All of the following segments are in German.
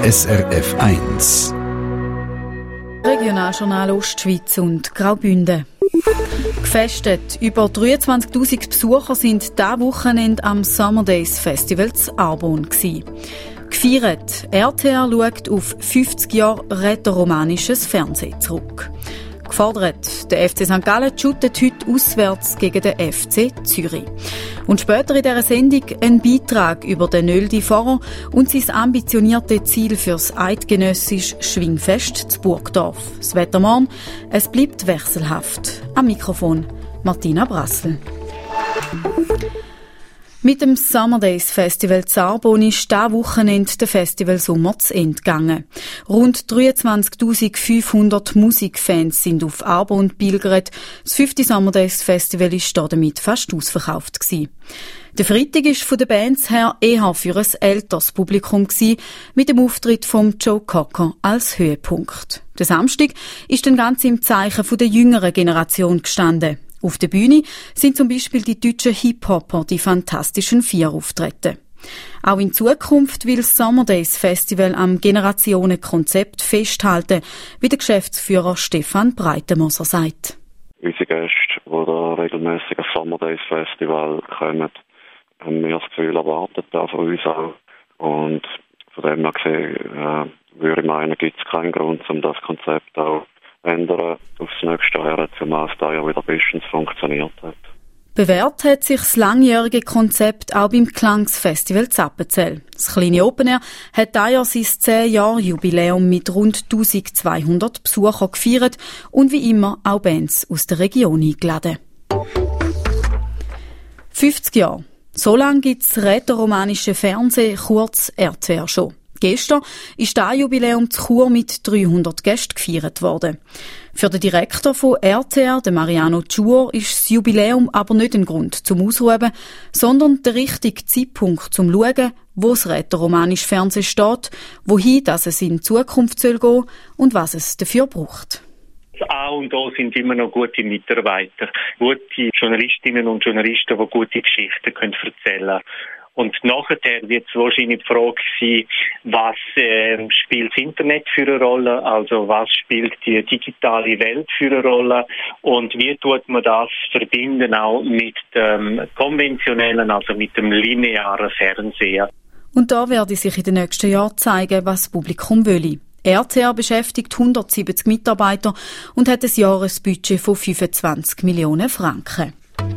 SRF 1 Regionaljournal Ostschweiz und Graubünden. Gefestet. Über 23'000 Besucher sind dieses Wochenende am Summer Days Festival zu Arbon gsi. Gefeiert. RTR schaut auf 50 Jahre rätoromanisches Fernsehen zurück. Gefordert. Der FC St. Gallen shootet heute auswärts gegen den FC Zürich. Und später in dieser Sendung ein Beitrag über den Nöldi Pfarrer und sein ambitionierte Ziel fürs eidgenössische Schwingfest zu Burgdorf. Das Wetter morgen, es bleibt wechselhaft. Am Mikrofon Martina Brassel. Mit dem Summer Days Festival zu Arbon ist dieses Wochenende der Festivalsommer zu Ende gegangen. Rund 23'500 Musikfans sind auf Arbon pilgert. Das 5. Summer Days Festival war damit fast ausverkauft gewesen. Der Freitag war von den Bands her eher für ein älteres Publikum gewesen, mit dem Auftritt von Joe Cocker als Höhepunkt. Der Samstag ist dann ganz im Zeichen von der jüngeren Generation gestanden. Auf der Bühne sind zum Beispiel die deutschen Hip-Hopper, die Fantastischen Vier, auftreten. Auch in Zukunft will das Summer Days Festival am Generationenkonzept festhalten, wie der Geschäftsführer Stefan Breitenmoser sagt. Unsere Gäste, die da regelmässig ans Summer Days Festival kommen, haben wir das Gefühl, erwartet da von uns auch. Und von dem her gesehen, würde ich meinen, gibt es keinen Grund, um das Konzept auch ändern aufs nächste Jahr, zumal es da ja wieder bestens funktioniert hat. Bewährt hat sich das langjährige Konzept auch beim Klangsfestival Zappenzell. Das kleine Open Air hat dieses Jahr sein 10-Jahr-Jubiläum mit rund 1200 Besuchern gefeiert und wie immer auch Bands aus der Region eingeladen. 50 Jahre. So lange gibt es rätoromanische Fernsehen, kurz RTR schon. Gestern ist das Jubiläum zu Chur mit 300 Gästen gefeiert worden. Für den Direktor von RTR, den Mariano Ciur, ist das Jubiläum aber nicht ein Grund zum Ausruhen, sondern der richtige Zeitpunkt zum Schauen, wo das rätoromanische Fernsehen steht, wohin das es in Zukunft soll gehen und was es dafür braucht. Das A und O sind immer noch gute Mitarbeiter, gute Journalistinnen und Journalisten, die gute Geschichten erzählen können. Und nachher wird es wahrscheinlich die Frage sein, was spielt das Internet für eine Rolle, also was spielt die digitale Welt für eine Rolle und wie tut man das verbinden auch mit dem konventionellen, also mit dem linearen Fernsehen. Und da werde sich in den nächsten Jahren zeigen, was das Publikum will. RTR beschäftigt 170 Mitarbeiter und hat ein Jahresbudget von 25 Millionen Franken.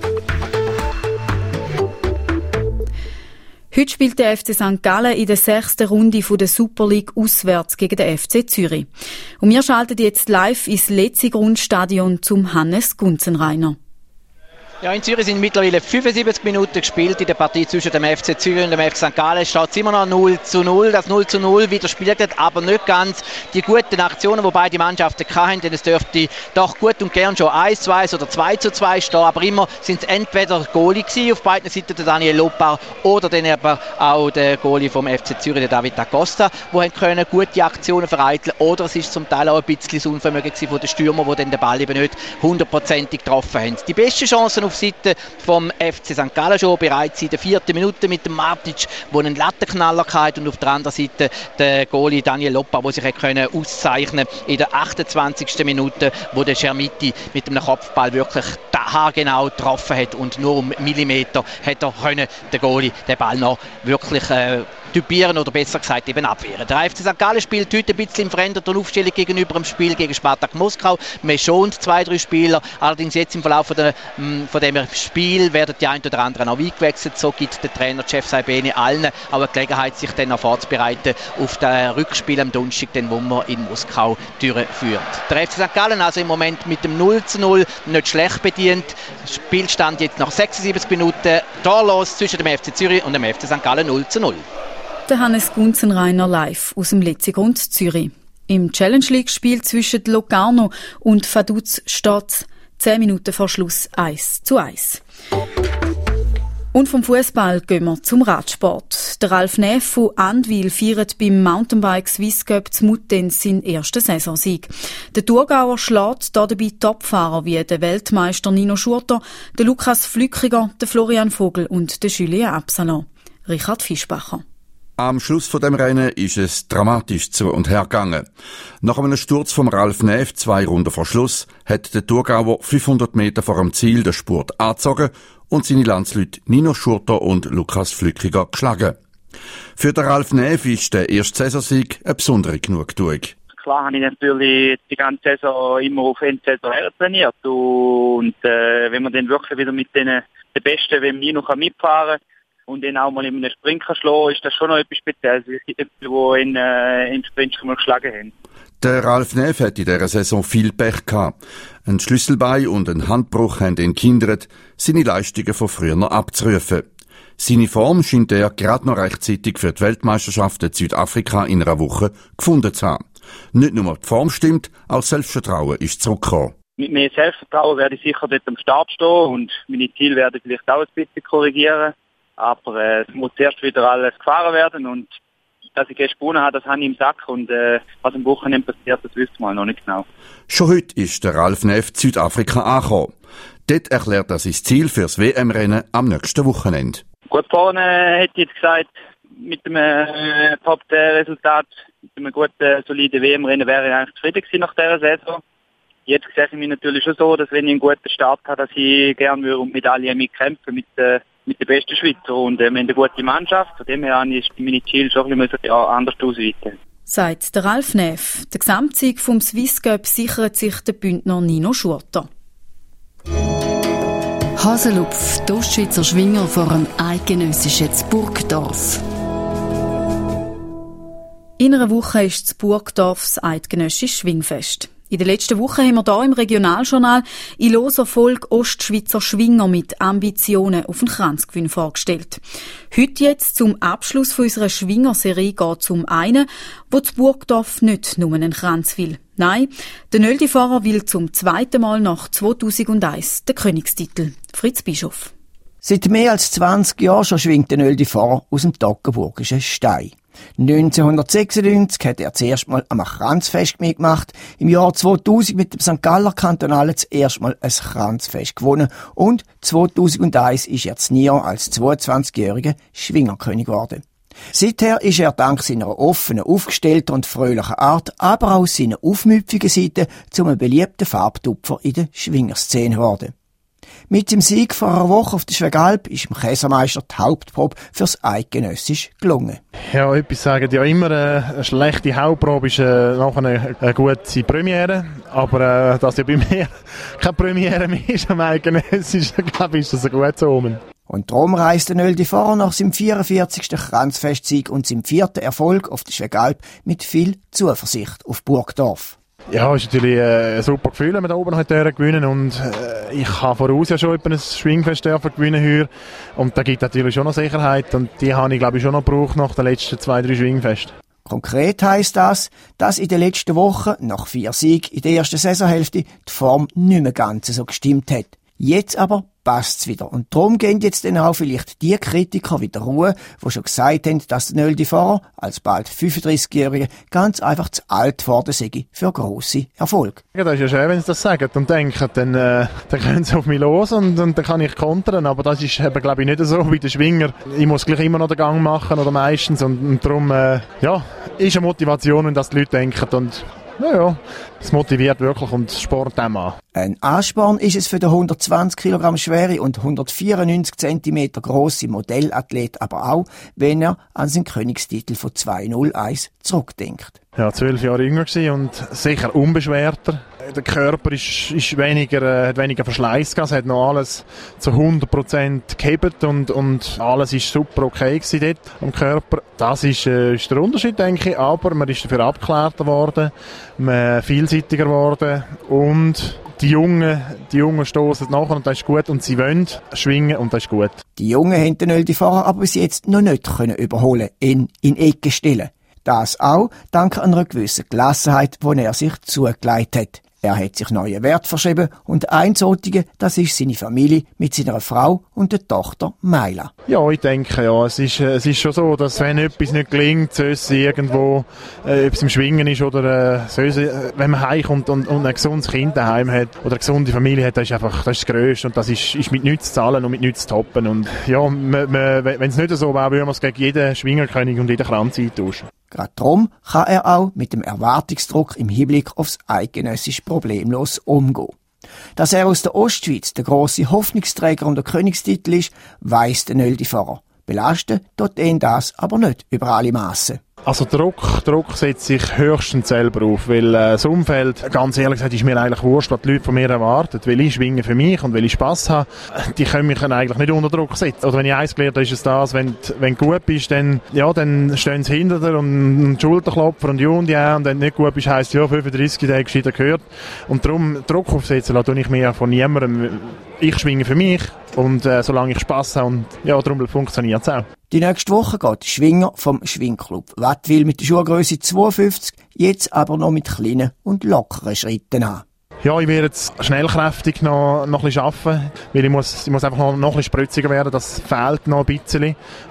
Heute spielt der FC St. Gallen in der 6. Runde der Super League auswärts gegen den FC Zürich. Und wir schalten jetzt live ins Letzigrundstadion zum Hannes Gunzenreiner. Ja, in Zürich sind mittlerweile 75 Minuten gespielt in der Partie zwischen dem FC Zürich und dem FC St. Gallen. Es steht immer noch 0:0. Das 0:0 widerspiegelt aber nicht ganz die guten Aktionen, die beide Mannschaften hatten. Denn es dürfte doch gut und gern schon 1:1 oder 2:2 stehen. Aber immer sind es entweder Goalie gewesen, auf beiden Seiten der Daniel Loppar oder dann aber auch der Goalie vom FC Zürich, der David da Costa, die können gute Aktionen vereiteln. Oder es ist zum Teil auch ein bisschen das Unvermögen von den Stürmern, die dann den Ball eben nicht 100%ig getroffen haben. Die besten Chancen auf Seite vom FC St. Gallen schon bereits in der 4. Minute mit dem Martic, der einen Lattenknaller hatte, und auf der anderen Seite der Goalie Daniel Loppar, der sich auszeichnen konnte in der 28. Minute, wo der Schermiti mit einem Kopfball wirklich haargenau getroffen hat und nur um Millimeter hat er können, der Goalie den Ball noch wirklich typieren oder besser gesagt eben abwehren. Der FC St. Gallen spielt heute ein bisschen in veränderter Aufstellung gegenüber dem Spiel gegen Spartak Moskau. Man schont 2-3 Spieler, allerdings jetzt im Verlauf von dem Spiel werden die ein oder anderen auch eingewechselt. So gibt der Trainer Jeff Saibene allen auch eine Gelegenheit, sich dann vorzubereiten auf das Rückspiel am Donnerstag, wo man in Moskau durchführt. Der FC St. Gallen also im Moment mit dem 0:0 nicht schlecht bedient. Spielstand jetzt nach 76 Minuten torlos zwischen dem FC Zürich und dem FC St. Gallen 0:0. Der Hannes Gunzenreiner live aus dem Letzigrund Zürich. Im Challenge League-Spiel zwischen Locarno und Vaduz steht 10 Minuten vor Schluss 1:1. Und vom Fußball gehen wir zum Radsport. Der Ralf Neff von Andwil feiert beim Mountainbike Swiss Cup zu Muttenz seinen ersten Saisonsieg. Der Thurgauer schlägt dabei Topfahrer wie der Weltmeister Nino Schurter, der Lukas Flückiger, der Florian Vogel und der Julien Absalon. Richard Fischbacher. Am Schluss von dem Rennen ist es dramatisch zu und her gegangen. Nach einem Sturz vom Ralf Näf 2 Runden vor Schluss hat der Thurgauer 500 Meter vor dem Ziel den Spurt angezogen und seine Landsleute Nino Schurter und Lukas Flückiger geschlagen. Für den Ralf Näf ist der erste Saisonsieg eine besondere Genugtuung. Klar habe ich natürlich die ganze Saison immer auf Endsaison trainiert und wenn man dann wirklich wieder mit den Besten, wenn Nino mitfahren kann, und dann auch mal in einem Sprint schlagen, ist das schon noch etwas Spezielles. Es gibt nicht viele, die im Sprint schon mal geschlagen haben. Der Ralf Näf hat in dieser Saison viel Pech gehabt. Ein Schlüsselbein und ein Handbruch haben ihn gehindert, seine Leistungen von früher noch abzurufen. Seine Form scheint er gerade noch rechtzeitig für die Weltmeisterschaft in Südafrika in einer Woche gefunden zu haben. Nicht nur die Form stimmt, auch das Selbstvertrauen ist zurückgekommen. Mit mehr Selbstvertrauen werde ich sicher dort am Start stehen und meine Ziele werde ich vielleicht auch ein bisschen korrigieren. Aber es muss zuerst wieder alles gefahren werden und dass ich gestern gewonnen habe, das habe ich im Sack und was am Wochenende passiert, das wüsste man noch nicht genau. Schon heute ist der Ralf Näf in Südafrika angekommen. Dort erklärt er sein Ziel fürs WM-Rennen am nächsten Wochenende. Gut, vorne hätte ich jetzt gesagt, mit dem Top-Resultat, mit einem guten, soliden WM-Rennen wäre ich eigentlich zufrieden gewesen nach dieser Saison. Jetzt sehe ich mich natürlich schon so, dass wenn ich einen guten Start habe, dass ich gerne um Medaillen mitkämpfen mit den besten Schweizer. Und wir haben eine gute Mannschaft, von dem her ist meine Ziele schon ein bisschen anders ausweiten. Sagt der Ralf Näf. Der Gesamtsieg vom Swiss Cup sichert sich der Bündner Nino Schurter. Haselupf, die Ostschweizer Schwinger vor einem eidgenössischen Burgdorf. In einer Woche ist das Burgdorf das eidgenössische Schwingfest. In der letzten Woche haben wir hier im Regionaljournal in loser Folge Ostschweizer Schwinger mit Ambitionen auf den Kranzgewinn vorgestellt. Heute jetzt zum Abschluss von unserer Schwingerserie geht es um einen, wo das Burgdorf nicht nur einen Kranz will. Nein, der Nöldifahrer will zum zweiten Mal nach 2001 den Königstitel. Fritz Bischof. Seit mehr als 20 Jahren schon schwingt der Nöldifahrer aus dem toggenburgischen Stein. 1996 hat er zuerst mal am Kranzfest mitgemacht, im Jahr 2000 mit dem St. Galler Kantonale das erste Mal ein Kranzfest gewonnen und 2001 ist er zu Nyon als 22-jähriger Schwingerkönig geworden. Seither ist er dank seiner offenen, aufgestellten und fröhlichen Art, aber auch seiner aufmüpfigen Seite zu einem beliebten Farbtupfer in der Schwingerszene geworden. Mit dem Sieg vor einer Woche auf der Schwegalp ist dem Käsermeister die Hauptprobe fürs Eidgenössisch gelungen. Ja, etwas sagen ja immer, eine schlechte Hauptprobe ist nachher eine gute Premiere. Aber dass ja bei mir keine Premiere mehr ist am Eidgenössisch, glaube ich, ist das ein gutes Omen. Und darum reist der Nöldifahrer nach seinem 44. Kranzfestsieg und seinem 4. Erfolg auf der Schwegalp mit viel Zuversicht auf Burgdorf. Ja, es ist natürlich ein super Gefühl, wenn wir da oben noch gewinnen und ich habe voraus ja schon etwa ein Schwingfest gewinnen hier und da gibt natürlich schon noch Sicherheit und die habe ich glaube ich schon noch gebraucht nach den letzten 2-3 Schwingfesten. Konkret heisst das, dass in den letzten Wochen, nach 4 Siegen in der ersten Saisonhälfte, die Form nicht mehr ganz so gestimmt hat. Jetzt aber passt's wieder. Und darum gehen jetzt dann auch vielleicht die Kritiker wieder Ruhe, die schon gesagt haben, dass der Nöldifahrer als bald 35-Jähriger ganz einfach zu alt geworden sei für grosse Erfolge. Ja, das ist ja schön, wenn sie das sagen und denken, dann können sie auf mich los und dann kann ich kontern. Aber das ist eben, glaube ich, nicht so wie der Schwinger. Ich muss gleich immer noch den Gang machen oder meistens und darum ist eine Motivation, wenn das die Leute denken und ja, es motiviert wirklich und Sport auch an. Ein Ansporn ist es für den 120 Kilogramm schwere und 194 cm grosse Modellathlet aber auch, wenn er an seinen Königstitel von 201 zurückdenkt. Ja, 12 Jahre jünger gewesen und sicher unbeschwerter. Der Körper ist weniger, hat weniger Verschleiß gehabt, es hat noch alles zu 100% gehebt und alles ist super okay gewesen dort am Körper. Das ist der Unterschied, denke ich, aber man ist dafür abgeklärter geworden, man vielseitiger geworden und die Jungen stoßen nachher und das ist gut und sie wollen schwingen und das ist gut. Die Jungen haben den Nöldifahrer aber bis jetzt noch nicht überholen, in Ecke stellen. Das auch dank einer gewissen Gelassenheit, die er sich zugelegt hat. Er hat sich neuen Wert verschrieben und ein solcher, das ist seine Familie mit seiner Frau und der Tochter Maila. Ja, ich denke, ja, es ist schon so, dass wenn etwas nicht gelingt, soll es irgendwo, ob es im Schwingen ist oder wenn man heimkommt und ein gesundes Kind daheim hat oder eine gesunde Familie hat, das ist das Größte und das ist mit nichts zu zahlen und mit nichts zu toppen. Und ja, wenn es nicht so wäre, würden wir es gegen jeden Schwingerkönig und jeden Kranz eintauschen. Gerade darum kann er auch mit dem Erwartungsdruck im Hinblick aufs Eidgenössische problemlos umgehen. Dass er aus der Ostschweiz der grosse Hoffnungsträger und der Königstitel ist, weiss der Nöldi-Fahrer. Belasten tut ihn das aber nicht über alle Massen. Also Druck setzt sich höchstens selber auf, weil das Umfeld, ganz ehrlich gesagt, ist mir eigentlich wurscht, was die Leute von mir erwarten. Weil ich schwinge für mich und weil ich Spass habe, die können mich eigentlich nicht unter Druck setzen. Oder wenn ich eins gelernt habe, ist es das, wenn du gut bist, dann stehen sie hinter dir und Schulterklopfer und ja, und wenn du nicht gut bist, heisst ja, 35 Tage gescheiter gehört. Und darum Druck aufsetzen lasse tue ich mir von niemandem. Ich schwinge für mich und solange ich Spass habe und ja, darum funktioniert es auch. Die nächste Woche geht der Schwinger vom Schwingclub Wattwil mit der Schuhgrösse 52, jetzt aber noch mit kleinen und lockeren Schritten an. Ja, ich werde jetzt schnellkräftig noch ein bisschen arbeiten, weil ich muss einfach noch ein bisschen spritziger werden, das fehlt noch ein bisschen.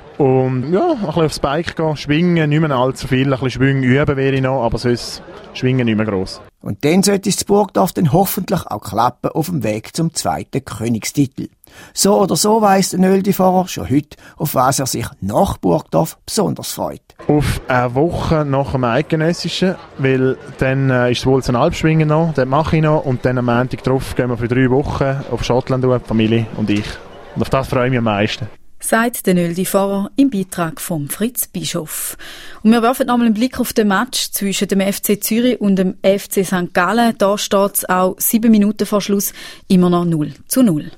Und ja, ein bisschen aufs Bike gehen, schwingen, nicht mehr allzu viel, ein bisschen schwingen üben wäre ich noch, aber sonst schwingen nicht mehr gross. Und dann sollte es zu Burgdorf dann hoffentlich auch klappen auf dem Weg zum zweiten Königstitel. So oder so weiss der Nöldi-Fahrer schon heute, auf was er sich nach Burgdorf besonders freut. Auf eine Woche nach dem Eidgenössischen, weil dann ist das Wolzen Alpschwingen noch, das mache ich noch und dann am Montag drauf gehen wir für 3 Wochen auf Schottland, die Familie und ich. Und auf das freue ich mich am meisten. Sagt der Nöldi-Fahrer im Beitrag von Fritz Bischof. Und wir werfen nochmal einen Blick auf den Match zwischen dem FC Zürich und dem FC St. Gallen. Da steht es auch 7 Minuten vor Schluss immer noch 0:0.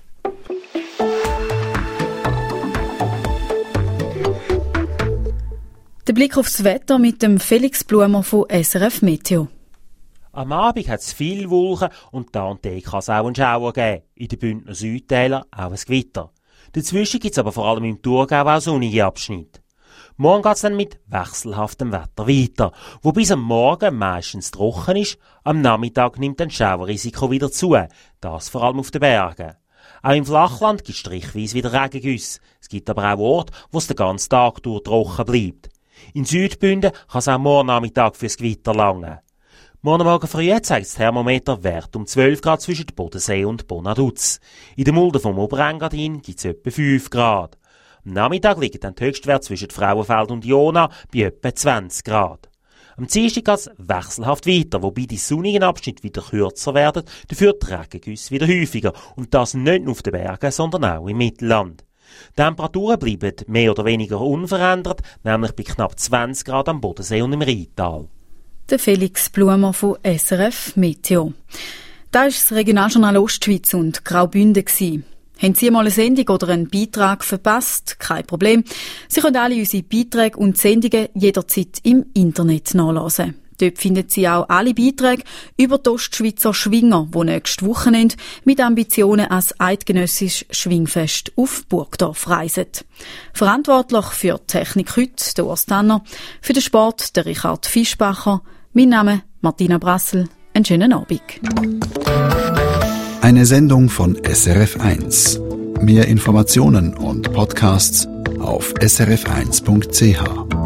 Der Blick aufs Wetter mit dem Felix Blumer von SRF Meteo. Am Abend hat es viel Wolken und da und da kann es auch einen Schauer geben. In den Bündner Südtälern auch ein Gewitter. Dazwischen gibt es aber vor allem im Thurgau auch sonnige Abschnitte. Morgen geht es dann mit wechselhaftem Wetter weiter, wo bis am Morgen meistens trocken ist, am Nachmittag nimmt dann das Schauerrisiko wieder zu, das vor allem auf den Bergen. Auch im Flachland gibt es strichweise wieder Regengüsse. Es gibt aber auch Orte, wo es den ganzen Tag durch trocken bleibt. In Südbünden kann es auch morgen Nachmittag fürs Gewitter langen. Morgen Morgen früh zeigt das Thermometer Wert um 12 Grad zwischen Bodensee und Bonaduz. In der Mulde vom Oberengadin gibt es etwa 5 Grad. Am Nachmittag liegt dann der Höchstwert zwischen Frauenfeld und Jona bei etwa 20 Grad. Am Dienstag geht es wechselhaft weiter, wobei die sonnigen Abschnitte wieder kürzer werden, dafür die Regengüsse wieder häufiger. Und das nicht nur auf den Bergen, sondern auch im Mittelland. Die Temperaturen bleiben mehr oder weniger unverändert, nämlich bei knapp 20 Grad am Bodensee und im Rheintal. Der Felix Blumer von SRF Meteo. Das war das Regionaljournal Ostschweiz und Graubünden. Haben Sie mal eine Sendung oder einen Beitrag verpasst? Kein Problem. Sie können alle unsere Beiträge und Sendungen jederzeit im Internet nachlesen. Dort finden Sie auch alle Beiträge über die Ostschweizer Schwinger, die nächstes Wochenende mit Ambitionen als eidgenössisches Schwingfest auf Burgdorf reisen. Verantwortlich für die Technik heute der Urs Tanner, für den Sport der Richard Fischbacher. Mein Name Martina Brassel. Einen schönen Abend. Eine Sendung von SRF1. Mehr Informationen und Podcasts auf srf1.ch.